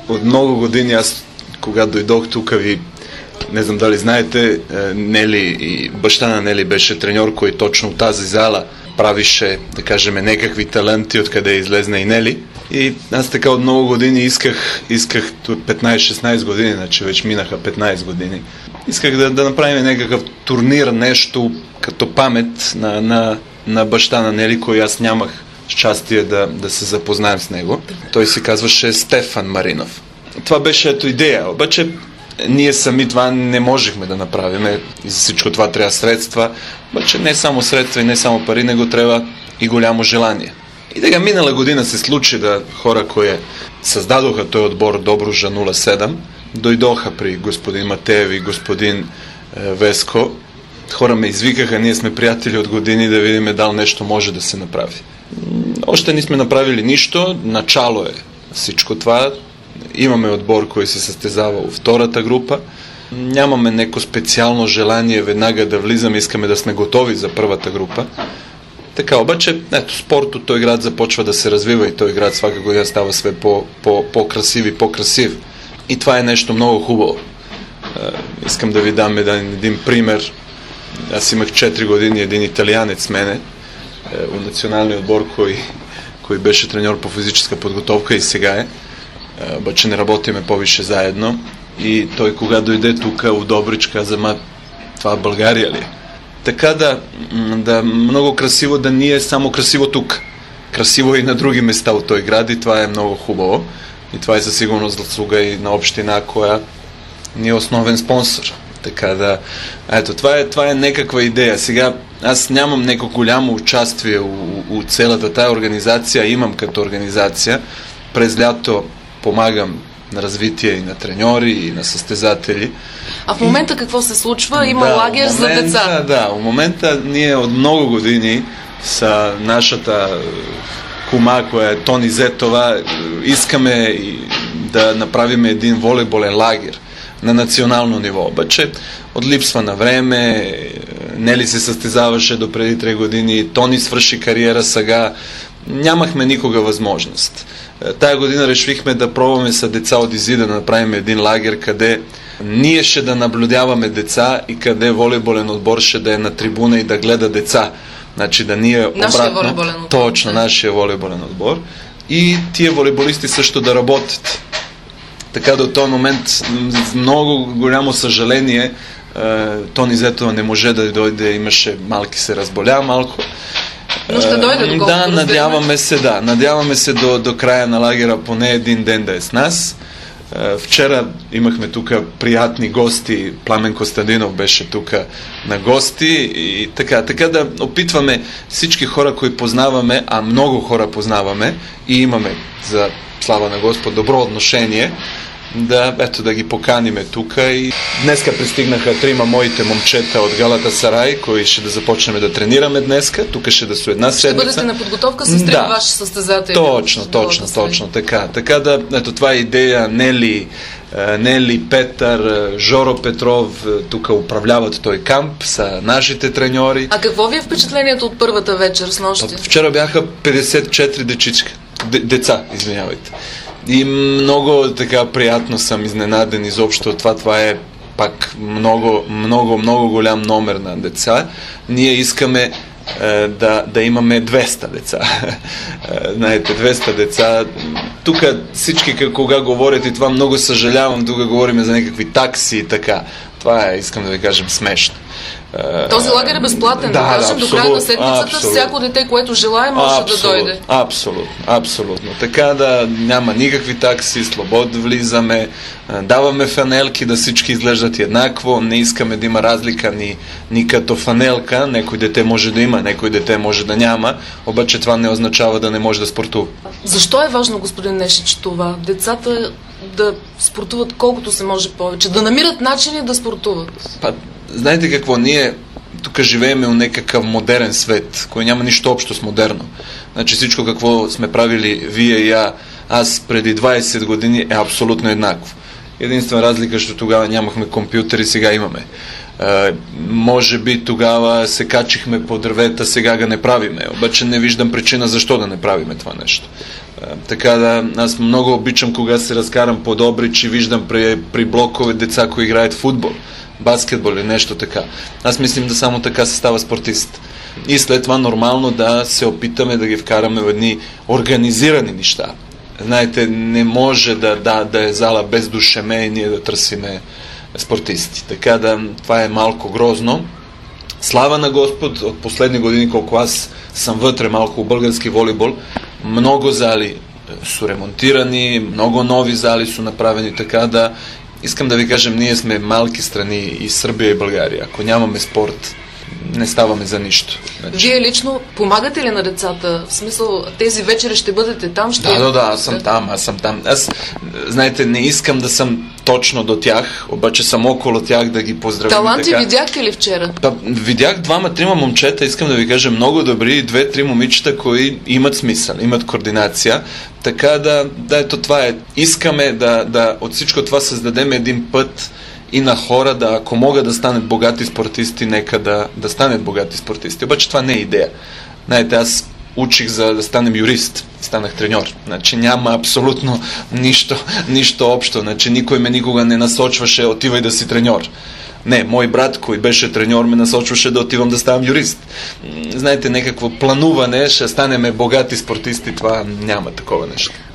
От много години аз, когато дойдох тук, не знам дали знаете, Нели и баща на Нели беше треньор, който точно от тази зала правише, да кажем, някакви таланти, откъде излезна и Нели. И аз така от много години исках 15-16 години, значи вече минаха 15 години. Исках да направим някакъв турнир, нещо като памет на баща на Нели, кой аз нямах щастие да се запознаем с него. Той се казваше Стефан Маринов. Това беше ето идея, обаче ние сами това не можехме да направим и за всичко това трябва средства, обаче не само средства и не само пари, него трябва и голямо желание. И така минала година се случи да хора, кои създадоха този отбор Добруджа 07, дойдоха при господин Матеев и господин Веско. Хора ме извикаха, ние сме приятели от години, да видим дали нещо може да се направи. Още не сме направили нищо, начало е всичко това. Имаме отбор, който се състезава във втората група. Нямаме неко специално желание веднага да влизаме, искаме да сме готови за първата група. Така, обаче, ето, спорт от този град започва да се развива и този град всяка година става sve по-красив и по-красив. И това е нещо много хубаво. Искам да ви дам един пример. Аз имах 4 години един италианец с мене, от националния отбор, кой беше треньор по физическа подготовка и сега е. Обаче не работиме повече заедно. И той, кога дойде тук в Добрич, каза, това България ли? Така да много красиво, да не е само красиво тук. Красиво и на други места от този град и това е много хубаво. И това е за сигурност заслуга и на община, коя ни е основен спонсор. Така ето, това е някаква идея. Сега аз нямам неко голямо участие от цялата тая организация, имам като организация. През лято помагам на развитие и на треньори, и на състезатели. А в момента какво се случва? Има лагер за деца. Да, в момента ние от много години с нашата кума, koja е Тони Зетова, искаме да направим един волейболен лагер на национално ниво. Обаче от липсва на време, Нели се състезаваше до преди 3 години, Тони свърши кариера сега, нямахме никога възможност. Тая година решихме да пробваме с деца от Изида да направим един лагер, къде ние ще да наблюдаваме деца и къде волейболен отбор ще да е на трибуна и да гледа деца. Значи да ние обратно, точно нашия волейболен отбор и тия волейболисти също да работят. Така до този момент с много голямо съжаление Тони Зетова не може да дойде, имаше малки, се разболя малко. Но ще дойде доколко. Да, надяваме се до края на лагера поне един ден да е с нас. Вчера имахме тук приятни гости, Пламен Костадинов беше тук на гости и така да опитваме всички хора, които познаваме, а много хора познаваме и имаме, за слава на Господ, добро отношение, да ги поканиме тук. И днеска пристигнаха 3 моите момчета от Галатасарай, кои ще да започнем да тренираме днеска. Тук ще да са една седмица. Ще бъдете на подготовка с 3 ваши състезатели. Точно. Така ето това е идея. Нели, Петър, Жоро Петров тук управляват той камп, са нашите треньори. А какво ви е впечатлението от първата вечер с нощи? Вчера бяха 54 деца, извинявайте. И много така приятно съм изненаден изобщо от това. Това е пак много голям номер на деца. Ние искаме да имаме 200 деца. Знаете, 200 деца. Тук всички, кога говорят, и това много съжалявам, тук говорим за някакви такси и така. Това е, искам да ви кажем, смешно. Този лагер е безплатен, да кажем, до края на седмицата всяко дете, което желае, може да дойде. Абсолютно. Така да няма никакви такси, свободно влизаме, даваме фанелки да всички изглеждат еднакво, не искаме да има разлика ни като фанелка, някой дете може да има, някой дете може да няма, обаче това не означава да не може да спортува. Защо е важно, господин Нешич, това? Децата да спортуват колкото се може повече, да намират начини да спортуват? Знаете какво, ние тук живеем в някакъв модерен свет, кой няма нищо общо с модерно. Значи всичко какво сме правили вие и аз преди 20 години е абсолютно еднакво. Единствена разлика, че тогава нямахме компютъри, сега имаме. Може би тогава се качихме по дървета, сега го не правиме. Обаче не виждам причина защо да не правиме това нещо. Така да, аз много обичам, кога се разкарам по Добрич и виждам при блокове деца, които играят футбол, баскетбол или нещо така. Аз мислим да само така се става спортист. И след това нормално да се опитаме да ги вкараме в едни организирани неща. Знаете, не може да е зала без душеме и ние да търсиме спортисти. Така да, това е малко грозно. Слава на Господ, от последни години, колко аз съм вътре малко в български волейбол, много зали са ремонтирани, много нови зали са направени, така да искам да ви кажем, ние сме малки страни, и Сърбия и България. Ако нямаме спорт, не ставаме за нищо. Вие лично помагате ли на децата? В смисъл, тези вечери ще бъдете там? Аз съм там. Аз, знаете, не искам да съм точно до тях, обаче съм около тях да ги поздравим. Таланти видяхте ли вчера? Видях 2-3 момчета, искам да ви кажа, много добри, и 2-3 момичета, които имат смисъл, имат координация. Така да ето това е. Искаме да от всичко това създадем един път и на хора, да, ако могат да станат богати спортисти, нека да станат богати спортисти. Обаче това не е идея. Знаете, аз учих за да станем юрист, станах треньор. Значи няма абсолютно нищо общо. Значи никой ме никога не насочваше, отивай да си треньор. Не, мой брат, кой беше треньор, ме насочваше да отивам да ставам юрист. Знаете, някакво плануване, ще станем богати спортисти, това няма такова нещо.